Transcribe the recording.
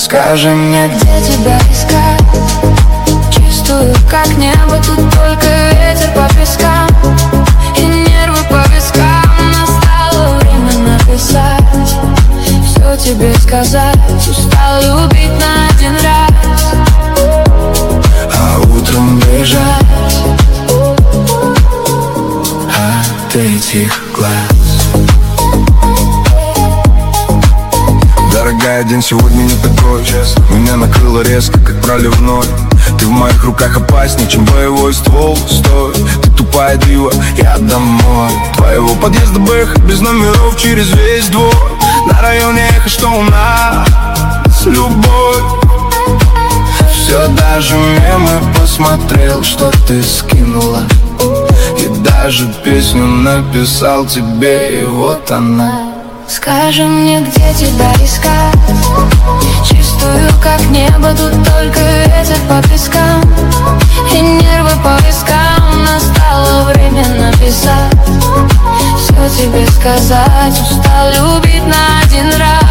Скажи мне, где тебя искать? Чувствую, как небо, тут только ветер по пескам и нервы по вискам. Настало время написать, все тебе сказать. Устал любить на один раз, а утром бежать от этих глаз. Дорогая, день сегодня не такой. Меня накрыло резко, как проливной. Ты в моих руках опаснее, чем боевой ствол. Стой, ты тупая дива, я домой. Твоего подъезда бэх, без номеров через весь двор. На районе эхо, что у нас любовь. Все, даже мемы посмотрел, что ты скинула. И даже песню написал тебе, и вот она. Скажи мне, где тебя искать? Чувствую, как небо, тут только ветер по пескам и нервы по вискам. Настало время написать, все тебе сказать. Устал любить на один раз,